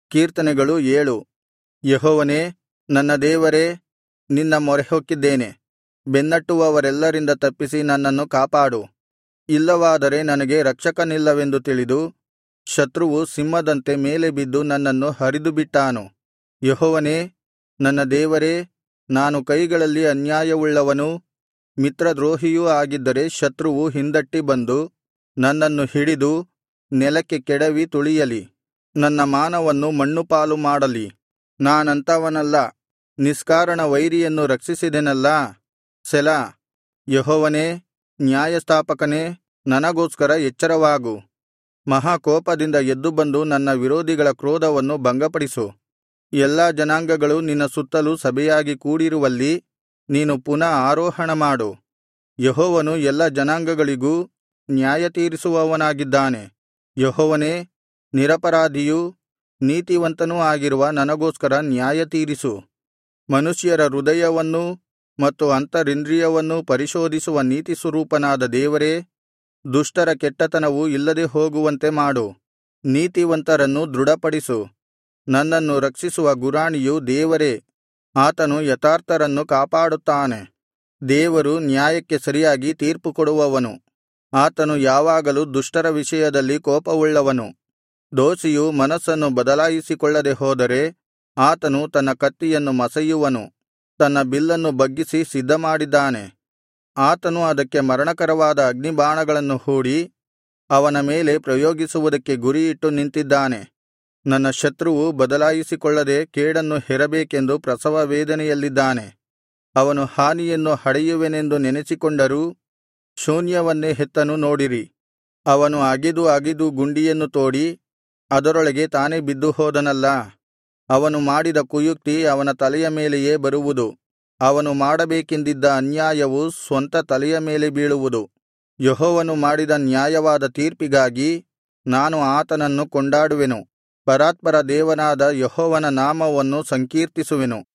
ಕೀರ್ತನೆಗಳು 7. ಯೆಹೋವನೇ, ನನ್ನ ದೇವರೇ, ನಿನ್ನ ಮೊರೆಹೊಕ್ಕಿದ್ದೇನೆ. ಬೆನ್ನಟ್ಟುವವರೆಲ್ಲರಿಂದ ತಪ್ಪಿಸಿ ನನ್ನನ್ನು ಕಾಪಾಡು. ಇಲ್ಲವಾದರೆ ನನಗೆ ರಕ್ಷಕನಿಲ್ಲವೆಂದು ತಿಳಿದು, ಶತ್ರುವು ಸಿಂಹದಂತೆ ಮೇಲೆ ಬಿದ್ದು ನನ್ನನ್ನು ಹರಿದುಬಿಟ್ಟಾನು. ಯೆಹೋವನೇ, ನನ್ನ ದೇವರೇ, ನಾನು ಕೈಗಳಲ್ಲಿ ಅನ್ಯಾಯವುಳ್ಳವನೂ ಮಿತ್ರದ್ರೋಹಿಯೂ ಆಗಿದ್ದರೆ ಶತ್ರುವು ಹಿಂದಟ್ಟಿ ಬಂದು ನನ್ನನ್ನು ಹಿಡಿದು ನೆಲಕ್ಕೆ ಕೆಡವಿ ತುಳಿಯಲಿ. ನನ್ನ ಮಾನವನ್ನು ಮಣ್ಣುಪಾಲು ಮಾಡಲಿ. ನಾನಂಥವನಲ್ಲ, ನಿಷ್ಕಾರಣ ವೈರಿಯನ್ನು ರಕ್ಷಿಸಿದೆನಲ್ಲಾ. ಸೆಲಾ. ಯೆಹೋವನೇ, ನ್ಯಾಯಸ್ಥಾಪಕನೇ, ನನಗೋಸ್ಕರ ಎಚ್ಚರವಾಗು. ಮಹಾಕೋಪದಿಂದ ಎದ್ದು ಬಂದು ನನ್ನ ವಿರೋಧಿಗಳ ಕ್ರೋಧವನ್ನು ಭಂಗಪಡಿಸು. ಎಲ್ಲಾ ಜನಾಂಗಗಳು ನಿನ್ನ ಸುತ್ತಲೂ ಸಭೆಯಾಗಿ ಕೂಡಿರುವಲ್ಲಿ ನೀನು ಪುನಃ ಆರೋಹಣ ಮಾಡು. ಯೆಹೋವನು ಎಲ್ಲಾ ಜನಾಂಗಗಳಿಗೂ ನ್ಯಾಯತೀರಿಸುವವನಾಗಿದ್ದಾನೆ. ಯೆಹೋವನೇ, ನಿರಪರಾಧಿಯೂ ನೀತಿವಂತನೂ ಆಗಿರುವ ನನಗೋಸ್ಕರ ನ್ಯಾಯತೀರಿಸು. ಮನುಷ್ಯರ ಹೃದಯವನ್ನೂ ಮತ್ತು ಅಂತರಿಂದ್ರಿಯವನ್ನೂ ಪರಿಶೋಧಿಸುವ ನೀತಿಸ್ವರೂಪನಾದ ದೇವರೇ, ದುಷ್ಟರ ಕೆಟ್ಟತನವು ಇಲ್ಲದೆ ಹೋಗುವಂತೆ ಮಾಡು. ನೀತಿವಂತರನ್ನು ದೃಢಪಡಿಸು. ನನ್ನನ್ನು ರಕ್ಷಿಸುವ ಗುರಾಣಿಯು ದೇವರೇ, ಆತನು ಯಥಾರ್ಥರನ್ನು ಕಾಪಾಡುತ್ತಾನೆ. ದೇವರು ನ್ಯಾಯಕ್ಕೆ ಸರಿಯಾಗಿ ತೀರ್ಪು ಕೊಡುವವನು. ಆತನು ಯಾವಾಗಲೂ ದುಷ್ಟರ ವಿಷಯದಲ್ಲಿ ಕೋಪವುಳ್ಳವನು. ದೋಷಿಯು ಮನಸ್ಸನ್ನು ಬದಲಾಯಿಸಿಕೊಳ್ಳದೆ ಹೋದರೆ ಆತನು ತನ್ನ ಕತ್ತಿಯನ್ನು ಮಸೆಯುವನು. ತನ್ನ ಬಿಲ್ಲನ್ನು ಬಗ್ಗಿಸಿ ಸಿದ್ಧಮಾಡಿದ್ದಾನೆ. ಆತನು ಅದಕ್ಕೆ ಮರಣಕರವಾದ ಅಗ್ನಿಬಾಣಗಳನ್ನು ಹೂಡಿ ಅವನ ಮೇಲೆ ಪ್ರಯೋಗಿಸುವುದಕ್ಕೆ ಗುರಿಯಿಟ್ಟು ನಿಂತಿದ್ದಾನೆ. ನನ್ನ ಶತ್ರುವು ಬದಲಾಯಿಸಿಕೊಳ್ಳದೆ ಕೇಡನ್ನು ಹೆರಬೇಕೆಂದು ಪ್ರಸವ ವೇದನೆಯಲ್ಲಿದ್ದಾನೆ. ಅವನು ಹಾನಿಯನ್ನು ಹಡೆಯುವೆನೆಂದು ನೆನಸಿಕೊಂಡರೂ ಶೂನ್ಯವನ್ನೇ ಹೆತ್ತನು ನೋಡಿರಿ. ಅವನು ಅಗಿದು ಅಗಿದು ಗುಂಡಿಯನ್ನು ತೋಡಿ ಅದರೊಳಗೆ ತಾನೇ ಬಿದ್ದು ಹೋದನಲ್ಲಾ. ಅವನು ಮಾಡಿದ ಕುಯುಕ್ತಿ ಅವನ ತಲೆಯ ಮೇಲೆಯೇ ಬರುವುದು. ಅವನು ಮಾಡಬೇಕೆಂದಿದ್ದ ಅನ್ಯಾಯವು ಸ್ವಂತ ತಲೆಯ ಮೇಲೆ ಬೀಳುವುದು. ಯೆಹೋವನು ಮಾಡಿದ ನ್ಯಾಯವಾದ ತೀರ್ಪಿಗಾಗಿ ನಾನು ಆತನನ್ನು ಕೊಂಡಾಡುವೆನು. ಪರಾತ್ಪರ ದೇವನಾದ ಯೆಹೋವನ ನಾಮವನ್ನು ಸಂಕೀರ್ತಿಸುವೆನು.